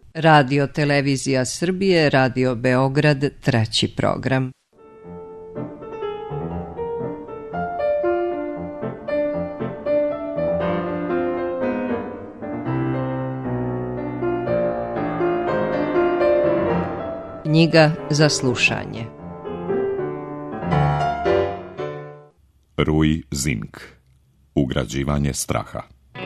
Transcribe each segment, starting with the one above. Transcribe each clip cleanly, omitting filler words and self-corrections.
Radio Televizija Srbije, Radio Beograd, 3. program. Knjiga za slušanje. Rui Zink. Ugrađivanje straha.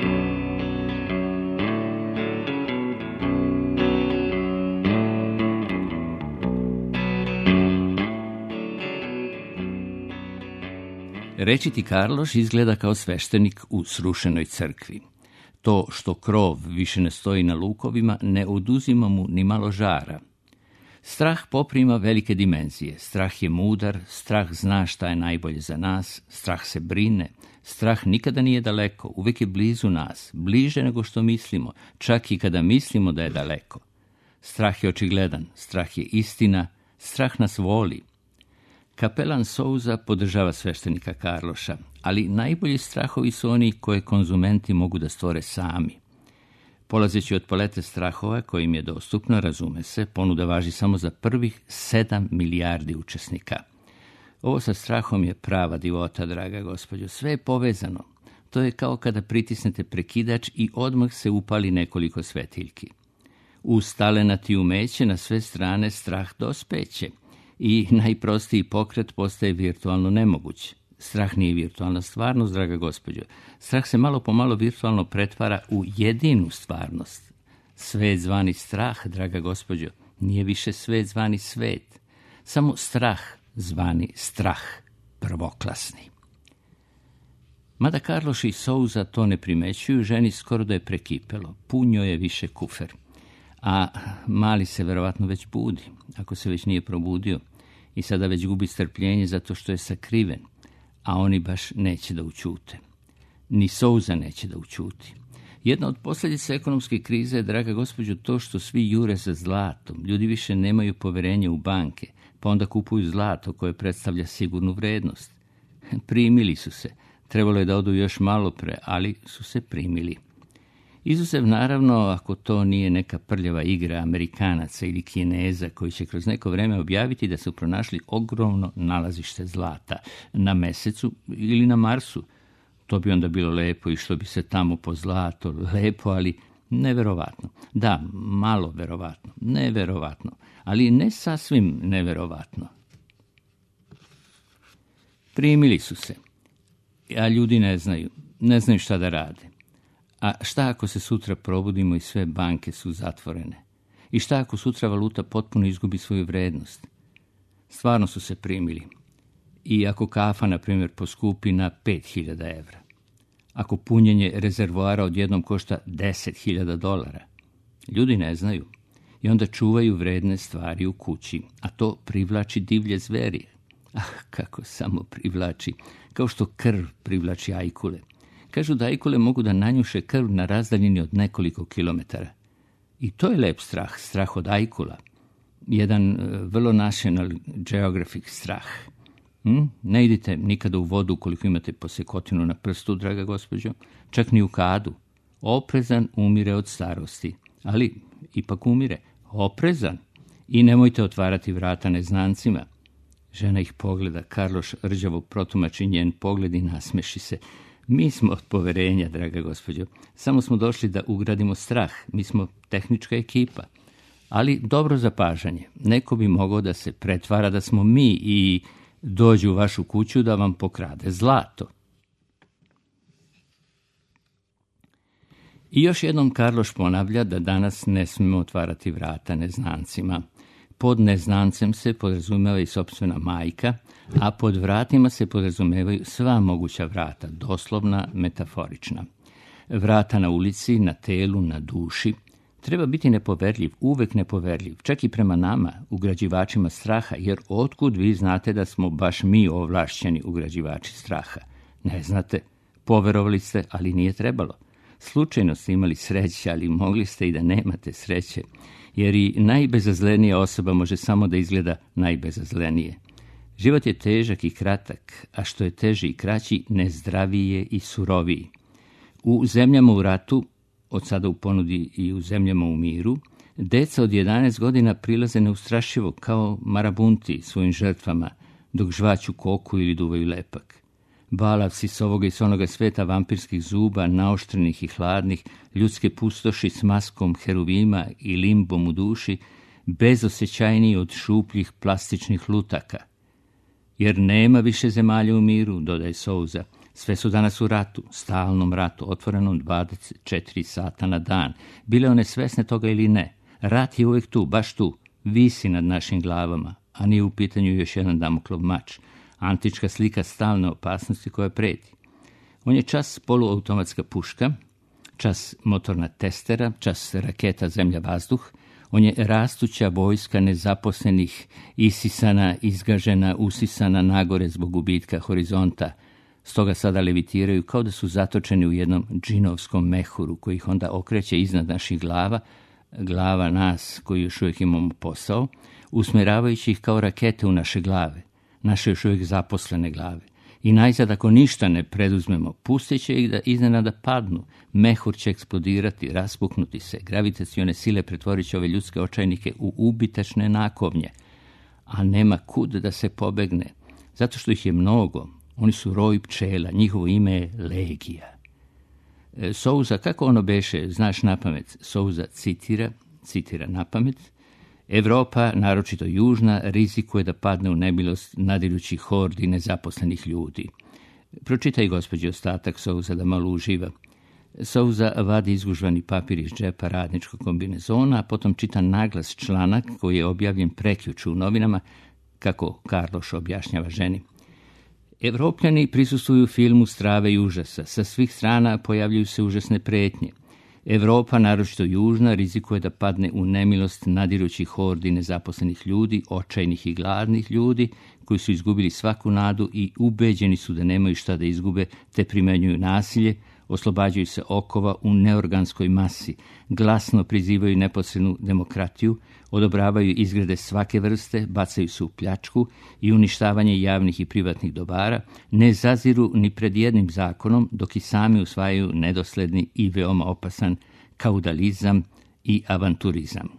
Rečiti Karloš izgleda kao sveštenik u srušenoj crkvi. To što krov više ne stoji na lukovima ne oduzima mu ni malo žara. Strah poprima velike dimenzije. Strah je mudar, strah zna šta je najbolje za nas, strah se brine, strah nikada nije daleko, uvijek je blizu nas, bliže nego što mislimo, čak i kada mislimo da je daleko. Strah je očigledan, strah je istina, strah nas voli. Kapelan Souza podržava sveštenika Karloša, ali najbolji strahovi su oni koje konzumenti mogu da stvore sami. Polazeći od palete strahova kojim je dostupno, razume se, ponuda važi samo za prvih 7 milijardi učesnika. Ovo sa strahom je prava divota, draga gospođo. Sve je povezano. To je kao kada pritisnete prekidač i odmah se upali nekoliko svetiljki. Uz talenat i umeće na sve strane strah dospeće i najprostiji pokret postaje virtualno nemoguć. Strah nije virtualna stvarnost, draga gospođo. Strah se malo po malo virtualno pretvara u jedinu stvarnost. Svet zvani strah, draga gospođo, nije više svet zvani svet. Samo strah zvani strah, prvoklasni. Mada Karloš i Souza to ne primećuju, ženi skoro da je prekipelo. Pun joj je više kufer. A mali se verovatno već budi, ako se već nije probudio, i sada već gubi strpljenje zato što je sakriven. A oni baš neće da ućute. Ni Souza neće da ućuti. Jedna od posljedica ekonomske krize je, draga gospođo, to što svi jure za zlatom. Ljudi više nemaju poverenje u banke, pa onda kupuju zlato koje predstavlja sigurnu vrednost. Primili su se. Trebalo je da odu još malo pre, ali su se primili. Izuzev naravno ako to nije neka prljava igra Amerikanaca ili Kineza koji će kroz neko vreme objaviti da su pronašli ogromno nalazište zlata na Mesecu ili na Marsu. To bi onda bilo lepo i što bi se tamo po zlato, lepo, ali neverovatno. Da, malo verovatno, neverovatno, ali ne sasvim neverovatno. Primili su se, a ljudi ne znaju šta da rade. A šta ako se sutra probudimo i sve banke su zatvorene? I šta ako sutra valuta potpuno izgubi svoju vrednost? Stvarno su se primili. I ako kafa, na primjer, poskupi na 5.000 evra. Ako punjenje rezervoara odjednom košta $10.000. Ljudi ne znaju. I onda čuvaju vredne stvari u kući. A to privlači divlje zveri. Kako samo privlači. Kao što krv privlači ajkule. Kažu da ajkule mogu da nanjuše krv na razdaljini od nekoliko kilometara. I to je lep strah, strah od ajkula. Jedan vrlo National Geographic strah. Ne idite nikada u vodu ukoliko imate posekotinu na prstu, draga gospođo, čak ni u kadu. Oprezan umire od starosti, ali ipak umire. Oprezan. I nemojte otvarati vrata neznancima. Žena ih pogleda, Karloš rđavo protumači njen pogled i nasmeši se. Mi smo od poverenja, draga gospođo. Samo smo došli da ugradimo strah. Mi smo tehnička ekipa. Ali dobro zapažanje. Neko bi mogao da se pretvara da smo mi i dođe u vašu kuću da vam pokrade zlato. I još jednom Karloš ponavlja da danas ne smijemo otvarati vrata neznancima. Pod neznancem se podrazumeva i sopstvena majka, a pod vratima se podrazumevaju sva moguća vrata, doslovna, metaforična. Vrata na ulici, na telu, na duši. Treba biti nepoverljiv, uvek nepoverljiv, čak i prema nama, ugrađivačima straha, jer otkud vi znate da smo baš mi ovlašćeni ugrađivači straha? Ne znate, poverovali ste, ali nije trebalo. Slučajno ste imali sreće, ali mogli ste i da nemate sreće, jer i najbezazlenija osoba može samo da izgleda najbezazlenije. Život je težak i kratak, a što je teži i kraći, nezdraviji je i suroviji. U zemljama u ratu, od sada u ponudi i u zemljama u miru, Deca od 11 godina prilaze neustrašivo kao marabunti svojim žrtvama, dok žvaću koku ili duvaju lepak. Balavci s ovoga i s onoga sveta vampirskih zuba, naoštrenih i hladnih, ljudske pustoši s maskom heruvima i limbom u duši, bezosjećajniji od šupljih plastičnih lutaka. Jer nema više zemalja u miru, dodaje Souza. Sve su danas u ratu, stalnom ratu, otvorenom 24 sata na dan. Bile one svesne toga ili ne. Rat je uvijek tu, baš tu, visi nad našim glavama, a nije u pitanju još jedan Damoklov mač, antička slika stalne opasnosti koja preti. On je čas poluautomatska puška, čas motorna testera, čas raketa zemlja-vazduh. On je rastuća vojska nezaposlenih, isisana, izgažena, usisana nagore zbog gubitka horizonta. Stoga sada levitiraju kao da su zatočeni u jednom džinovskom mehuru koji ih onda okreće iznad naših glava nas koji još uvijek imamo posao, usmjeravajući ih kao rakete u naše glave, naše još uvijek zaposlene glave. I najzad ako ništa ne preduzmemo, pustit će ih da iznenada padnu, mehur će eksplodirati, raspuknuti se, gravitacione sile pretvorit će ove ljudske očajnike u ubitačne nakovnje, a nema kud da se pobegne, zato što ih je mnogo, oni su roj pčela, njihovo ime je legija. Souza, kako ono beše, znaš napamet, Souza citira napamet, Evropa, naročito južna, rizikuje da padne u nemilost nadirućih hordi nezaposlenih ljudi. Pročitaj, gospođi, ostatak Souza da malo uživa. Souza vadi izgužvani papir iz džepa radničkog kombinezona, a potom čita naglas članak koji je objavljen prekjuče u novinama, kako Karloš objašnjava ženi. Evropljani prisustvuju filmu strave i užasa. Sa svih strana pojavljuju se užasne prijetnje. Evropa, naročito južna, rizikuje da padne u nemilost nadirućih hordi nezaposlenih ljudi, očajnih i gladnih ljudi, koji su izgubili svaku nadu i ubeđeni su da nemaju šta da izgube, te primenjuju nasilje, oslobađaju se okova u neorganskoj masi, glasno prizivaju neposrednu demokratiju, odobravaju izgrede svake vrste, bacaju se u pljačku i uništavanje javnih i privatnih dobara, ne zaziru ni pred jednim zakonom, dok i sami usvajaju nedosledni i veoma opasan kaudalizam i avanturizam.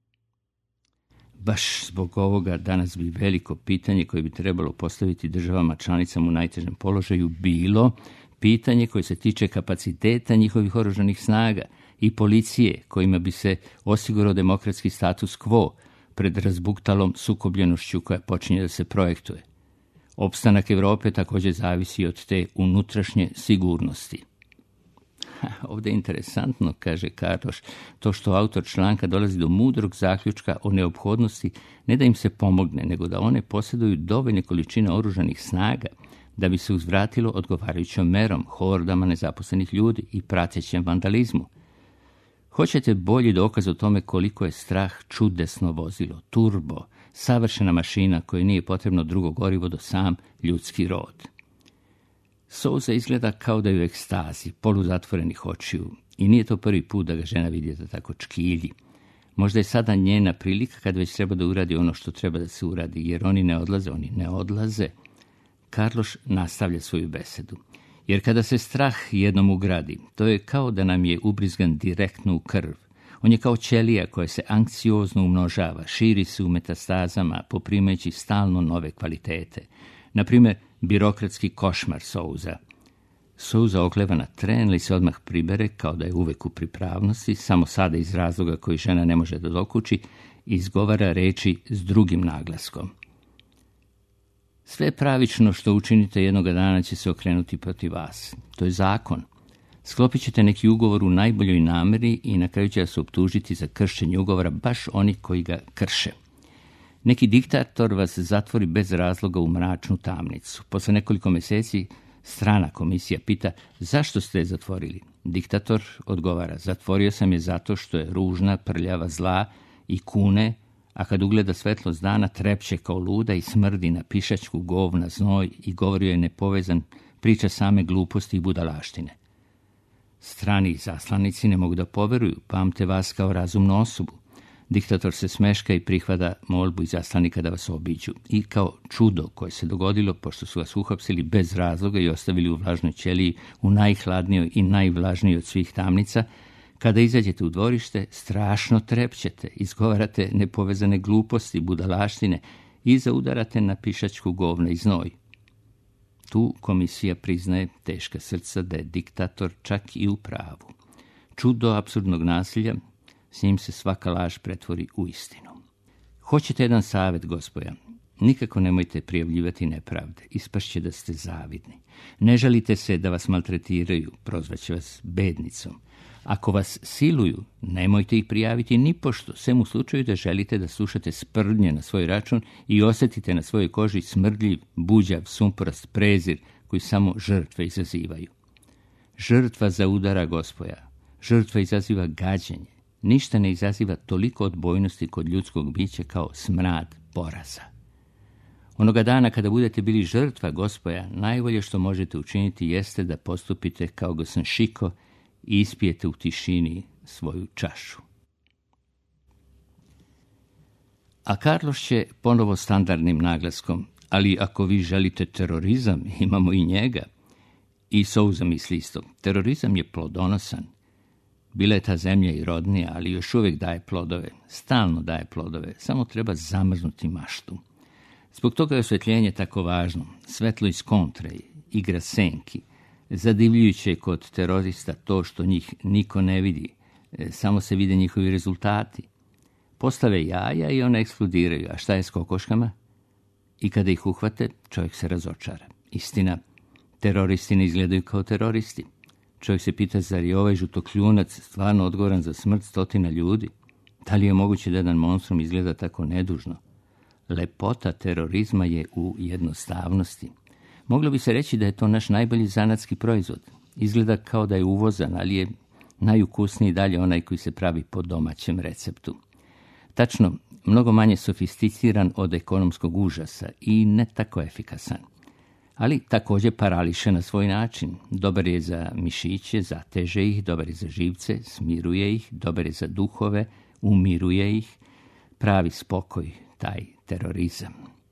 Baš zbog ovoga danas bi veliko pitanje koje bi trebalo postaviti državama članicama u najtežem položaju bilo pitanje koje se tiče kapaciteta njihovih oružanih snaga i policije kojima bi se osigurao demokratski status quo pred razbuktalom sukobljenošću koja počinje da se projektuje. Opstanak Evrope također zavisi od te unutrašnje sigurnosti. Ovdje je interesantno, kaže Karloš, to što autor članka dolazi do mudrog zaključka o neophodnosti ne da im se pomogne, nego da one posjeduju dovoljne količine oružanih snaga da bi se uzvratilo odgovarajućom merom, hordama nezaposlenih ljudi i pratećem vandalizmu. Hoćete bolji dokaz o tome koliko je strah čudesno vozilo, turbo, savršena mašina kojoj nije potrebno drugo gorivo do sam ljudski rod. Souza izgleda kao da je u ekstazi, poluzatvorenih očiju, i nije to prvi put da ga žena vidi da tako čkilji. Možda je sada njena prilika kad već treba da uradi ono što treba da se uradi, jer oni ne odlaze. Karloš nastavlja svoju besedu. Jer kada se strah jednom ugradi, to je kao da nam je ubrizgan direktno u krv. On je kao ćelija koja se anksiozno umnožava, širi se u metastazama, poprimajući stalno nove kvalitete. Naprimjer, birokratski košmar Souza. Souza okleva na tren ili se odmah pribere, kao da je uvek u pripravnosti, samo sada iz razloga koji žena ne može da dokući, izgovara reči s drugim naglaskom. Sve pravično što učinite jednoga dana će se okrenuti protiv vas. To je zakon. Sklopit ćete neki ugovor u najboljoj nameri i na kraju će vas optužiti za kršenje ugovora baš oni koji ga krše. Neki diktator vas zatvori bez razloga u mračnu tamnicu. Posle nekoliko mjeseci strana komisija pita zašto ste je zatvorili. Diktator odgovara, zatvorio sam je zato što je ružna, prljava, zla i kune, a kad ugleda svetlost dana trepće kao luda i smrdi na pišačku, govna, znoj i govori je nepovezan, priča same gluposti i budalaštine. Strani zaslanici ne mogu da poveruju, pamte vas kao razumnu osobu. Diktator se smeška i prihvata molbu izaslanika da vas obiđu. I kao čudo koje se dogodilo, pošto su vas uhapsili bez razloga i ostavili u vlažnoj ćeliji u najhladnijoj i najvlažnijoj od svih tamnica, Kada izađete u dvorište, strašno trepćete, izgovarate nepovezane gluposti, budalaštine i zaudarate na pišačku govna i znoj. Tu komisija priznaje teška srca da je diktator čak i u pravu. Čudo apsurdnog nasilja, s njim se svaka laž pretvori u istinu. Hoćete jedan savjet, gospoja? Nikako nemojte prijavljivati nepravde, ispašće da ste zavidni. Ne žalite se da vas maltretiraju, prozvaće vas bednicom. Ako vas siluju, nemojte ih prijaviti nipošto, sem u slučaju da želite da slušate sprdnje na svoj račun i osjetite na svojoj koži smrdljiv, buđav, sumporast prezir koji samo žrtve izazivaju. Žrtva zaudara, gospoja. Žrtva izaziva gađenje. Ništa ne izaziva toliko odbojnosti kod ljudskog bića kao smrad poraza. Onoga dana kada budete bili žrtva, gospoja, najbolje što možete učiniti jeste da postupite kao Gosan Šiko i ispijete u tišini svoju čašu. A Karloš će ponovo standardnim naglaskom, ali ako vi želite terorizam, imamo i njega. I Souza misli isto. Terorizam je plodonosan. Bila je ta zemlja i rodnija, ali još uvijek daje plodove. Stalno daje plodove. Samo treba zamrznuti maštu. Zbog toga je osvjetljenje tako važno. Svetlo iz kontre, igra senki. Zadivljujuće je kod terorista to što njih niko ne vidi. Samo se vide njihovi rezultati. Postave jaja i one eksplodiraju. A šta je s kokoškama? I kada ih uhvate, čovjek se razočara. Istina, teroristi ne izgledaju kao teroristi. Čovjek se pita, zar je ovaj žutokljunac stvarno odgovoran za smrt stotina ljudi? Da li je moguće da jedan monstrum izgleda tako nedužno? Lepota terorizma je u jednostavnosti. Moglo bi se reći da je to naš najbolji zanatski proizvod. Izgleda kao da je uvozan, ali je najukusniji dalje onaj koji se pravi po domaćem receptu. Tačno, mnogo manje sofisticiran od ekonomskog užasa i ne tako efikasan. Ali također parališe na svoj način. Dobar je za mišiće, zateže ih, dobar je za živce, smiruje ih, dobar je za duhove, umiruje ih, pravi spokoj, taj terorizam.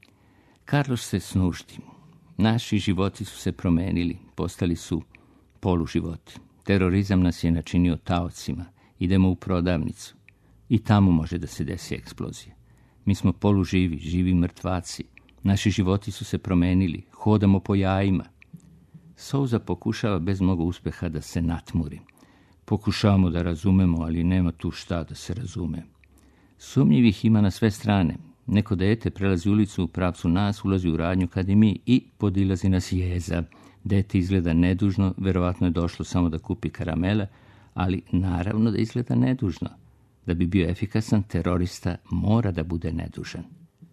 Karloš se snuždi. Naši životi su se promenili, postali su poluživoti. Terorizam nas je načinio taocima. Idemo u prodavnicu. I tamo može da se desi eksplozija. Mi smo poluživi, živi mrtvaci. Naši životi su se promenili. Hodamo po jajima. Souza pokušava bez mnogo uspjeha da se natmuri. Pokušavamo da razumemo, ali nema tu šta da se razume. Sumnjivih ima na sve strane. Neko dete prelazi ulicu u pravcu nas, ulazi u radnju kad i mi i podilazi nas jeza. Dete izgleda nedužno, verovatno je došlo samo da kupi karamele, ali naravno da izgleda nedužno. Da bi bio efikasan, terorista mora da bude nedužan.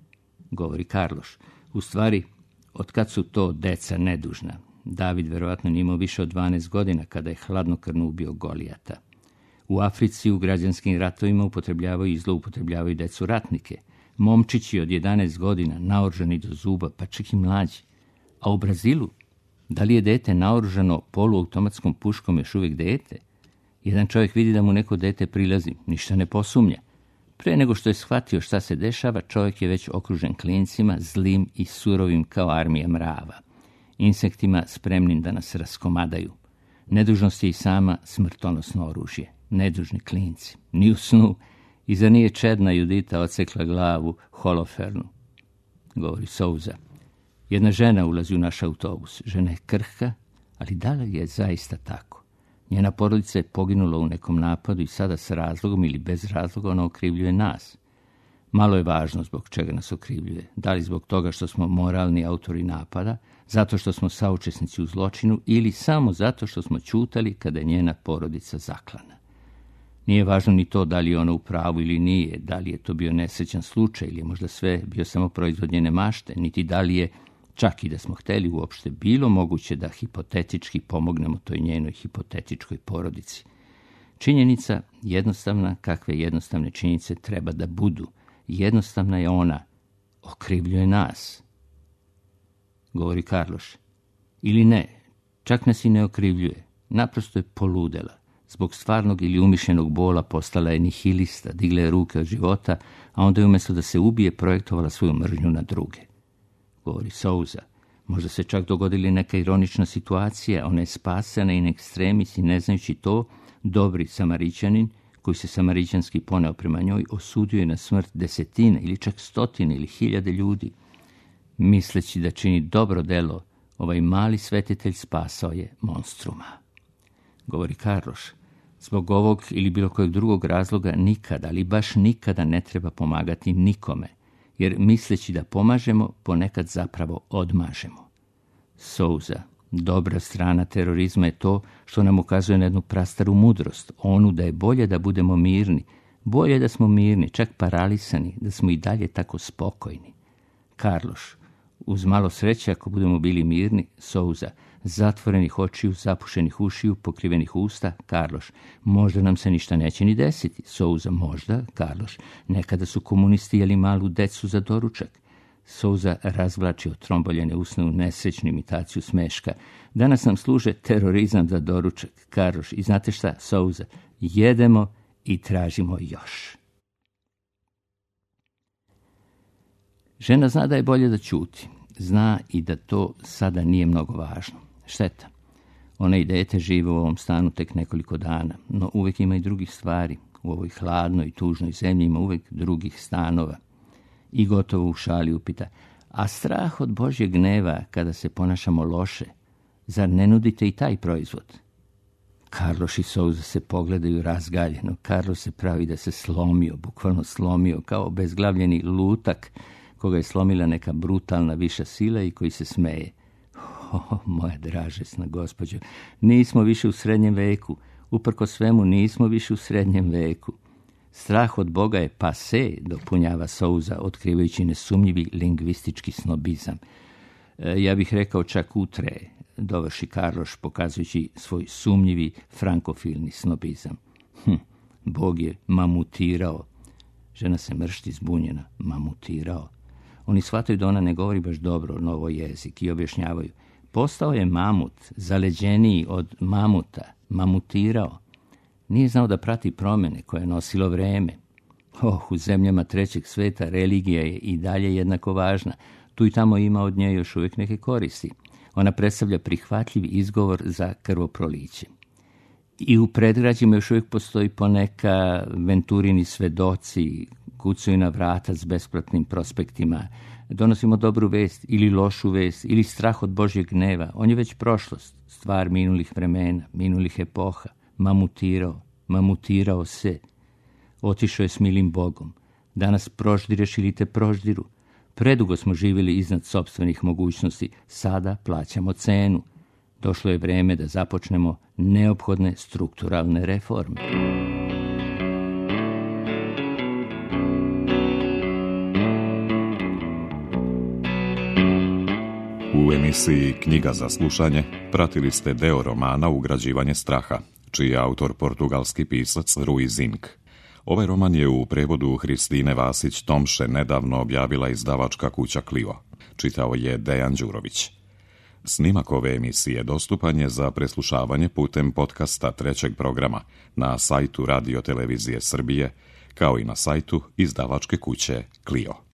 Govori Karloš. U stvari, otkad su to deca nedužna? David verovatno nije imao više od 12 godina kada je hladnokrvno ubio Golijata. U Africi u građanskim ratovima upotrebljavaju i zloupotrebljavaju decu ratnike. Momčići od 11 godina, naoružani do zuba, pa čak i mlađi. A u Brazilu, da li je dete naoružano poluautomatskom puškom još uvijek dete? Jedan čovjek vidi da mu neko dete prilazi, ništa ne posumnja. Pre nego što je shvatio šta se dešava, čovjek je već okružen klincima, zlim i surovim kao armija mrava. Insektima spremnim da nas raskomadaju. Nedužnost je i sama smrtonosno oružje. Nedužni klinci. Ni u snu. I zar nije čedna Judita odsekla glavu Holofernu? Govori Souza. Jedna žena ulazi u naš autobus. Žena je krhka, ali da li je zaista tako? Njena porodica je poginula u nekom napadu i sada s razlogom ili bez razloga ona okrivljuje nas. Malo je važno zbog čega nas okrivljuje. Da li zbog toga što smo moralni autori napada, zato što smo saučesnici u zločinu ili samo zato što smo ćutali kada je njena porodica zaklana. Nije važno ni to da li je ona u pravu ili nije, da li je to bio nesrećan slučaj ili je možda sve bio samo proizvod njene mašte, niti da li je, čak i da smo hteli uopšte, bilo moguće da hipotetički pomognemo toj njenoj hipotetičkoj porodici. Činjenica jednostavna, kakve jednostavne činjenice treba da budu. Jednostavna je ona, okrivljuje nas. Govori Karloš. Ili ne, čak nas i ne okrivljuje, naprosto je poludela. Zbog stvarnog ili umišljenog bola postala je nihilista, digla je ruke od života, a onda je umjesto da se ubije projektovala svoju mržnju na druge. Govori Souza. Možda se čak dogodila neka ironična situacija, ona je spasena in extremis i ne znajući to, Dobri Samarićanin, koji se samarićanski poneo prema njoj, osudio je na smrt desetine ili čak stotine ili hiljade ljudi. Misleći da čini dobro delo, ovaj mali svetitelj spasao je monstruma. Govori Karloš, zbog ovog ili bilo kojeg drugog razloga nikada, ali baš nikada ne treba pomagati nikome, jer misleći da pomažemo, ponekad zapravo odmažemo. Souza, dobra strana terorizma je to što nam ukazuje na jednu prastaru mudrost, onu da je bolje da budemo mirni, bolje da smo mirni, čak paralisani, da smo i dalje tako spokojni. Karloš, uz malo sreće ako budemo bili mirni, Souza, zatvorenih očiju, zapušenih ušiju, pokrivenih usta, Karloš, možda nam se ništa neće ni desiti, Souza, možda, Karloš, nekada su komunisti jeli malu decu za doručak. Souza razvlači otromboljene usne u nesrećnu imitaciju smeška. Danas nam služe terorizam za doručak, Karloš, i znate šta, Souza, jedemo i tražimo još. Žena zna da je bolje da ćuti. Zna i da to sada nije mnogo važno. Šteta. Ona i dete žive u ovom stanu tek nekoliko dana, no uvijek ima i drugih stvari. U ovoj hladnoj i tužnoj zemlji ima uvijek drugih stanova. I gotovo u šali upita, a strah od Božjeg gneva kada se ponašamo loše, zar ne nudite i taj proizvod? Karloš i Souza se pogledaju razgaljeno. Karloš se pravi da se slomio, bukvalno slomio, kao obezglavljeni lutak koga je slomila neka brutalna viša sila i koji se smeje. Moja dražesna gospođo, nismo više u srednjem veku. Uprko svemu nismo više u srednjem veku. Strah od Boga je pase, dopunjava Souza, otkrivajući nesumnjivi lingvistički snobizam. Ja bih rekao čak utre, dovrši Karloš, pokazujući svoj sumnjivi frankofilni snobizam. Bog je mamutirao. Žena se mršti zbunjena. Mamutirao. Oni shvataju da ona ne govori baš dobro novo jezik i objašnjavaju. Postao je mamut, zaleđeniji od mamuta, mamutirao. Nije znao da prati promjene koje je nosilo vreme. U zemljama trećeg sveta religija je i dalje jednako važna. Tu i tamo ima od nje još uvijek neke koristi. Ona predstavlja prihvatljiv izgovor za krvoproliće. I u predgrađima još uvijek postoji poneka Venturini svedoci, kucaju na vrata s besplatnim prospektima. Donosimo dobru vest ili lošu vest ili strah od Božjeg gneva. On je već prošlost, stvar minulih vremena, minulih epoha. Mamutirao se. Otišao je s milim Bogom. Danas proždireš ili te proždiru. Predugo smo živjeli iznad sopstvenih mogućnosti. Sada plaćamo cenu. Došlo je vrijeme da započnemo neophodne strukturalne reforme. U emisiji Knjiga za slušanje pratili ste deo romana Ugrađivanje straha, čiji je autor portugalski pisac Rui Zinck. Ovaj roman je u prevodu Hristine Vasić-Tomše nedavno objavila izdavačka kuća Clio. Čitao je Dejan Đurović. Snimak ove emisije dostupan je za preslušavanje putem podcasta trećeg programa na sajtu Radio Televizije Srbije, kao i na sajtu izdavačke kuće Clio.